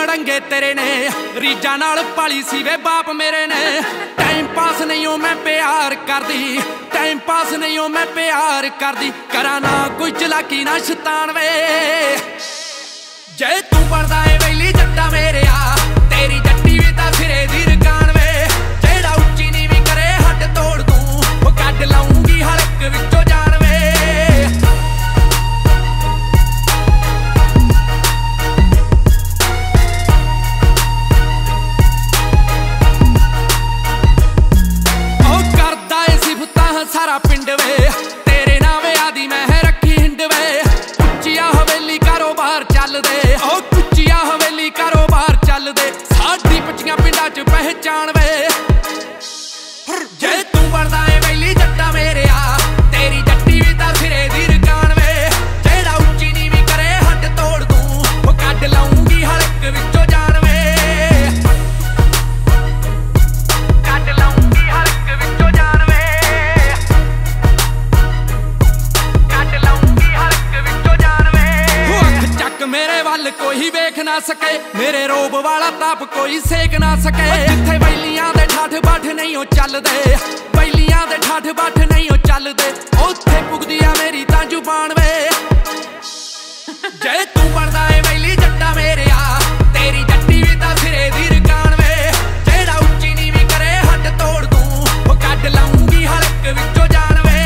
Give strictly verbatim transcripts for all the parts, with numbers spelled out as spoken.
मड़ंगे तेरे ने रीजा नाल पाली सी वे बाप मेरे ने। टाइम पास नहीं हो मैं प्यार कर दी, टाइम पास नहीं हो मैं प्यार कर दी। करा ना कोई चलाकी ना शैतान वे, जे तू बनदा है वेली जट्टा मेरे आ तेरी जट्टी भी तां सिरे दी रकान वे। जेड़ा उच्ची नीवी करे हट तोड़ दूं वो कढ लाऊंगी हलक विचों जान वे। सारा पिंड वे तेरे नावे आदि मैं रखी हिंड वे। कुचिया हवेली कारोबार चल दे, ओ कुचिया हवेली कारोबार चल दे। साडी पच्चियां पिंडां च पहचान वे, जे तू बनदा है वेली जट्टा मेरे आ तेरी जट्टी भी तां सिरे दी रकान वे। जेड़ा उच्ची नीवी करे हट तोड़ दूं वो कढ लाऊंगी हलक विचों जान वे। कढ लाऊंगी हलक विचों जान वे। मेरे वल कोई वेख ना सके, मेरे रोब वाला ताप कोई सेक ना सके। जिथे बैलियां दे ठाठ बाठ नहीं हो चलदे, बैलियां दे ठाठ बाठ नहीं हो चलदे, उत्थे पुगदी आ मेरी तां जुबान वे। जे तू बनदा है वेली जट्टा मेरे आ तेरी जट्टी भी तां सिरे दी रकान वे। जेड़ा उच्ची नीवी करे हट तोड़ दूं वो कढ लाऊंगी हलक विचों जान वे।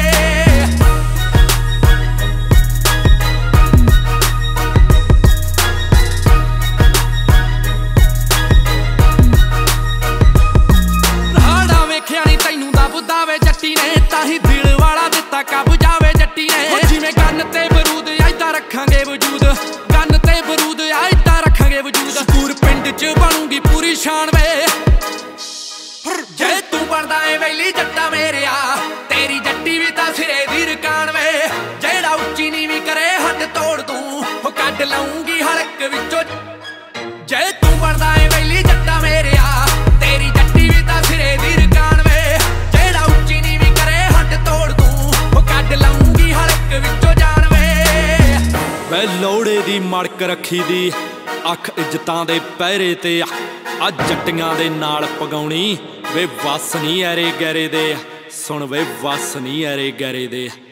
जट्टी ने ताही दिल वाला दिता कब जावे जट्टी ने। जिवें गन ते बरूद ऐदा रखांगे वजूद, गन ते बरूद ऐदा रखांगे वजूद। सकूर पिंड च बनूंगी पूरी शान वे, जे तू बनदा है वेली जट्टा मेरे आ तेरी जट्टी भी तां सिरे दी रकान वे। जेड़ा उच्ची नीवी करे हट तोड़ दूं वो कढ लाऊंगी हलक विचों। जे तू बनदा है वेली जट्टा मेरे आ तेरी जट्टी भी तां सिरे दी रकान वे। जेड़ा उच्ची नीवी करे हट तोड़ दूं वो कढ लाऊंगी हलक विचों जान वे। वे लोड़े दी मड़क रखी दी अख इज्जतां दे पैरे ते आ जट्टियां दे नाल पगाउणी वे वस नहीं ऐरे गैरे दे। सुन वे वस नहीं ऐरे गैरे दे।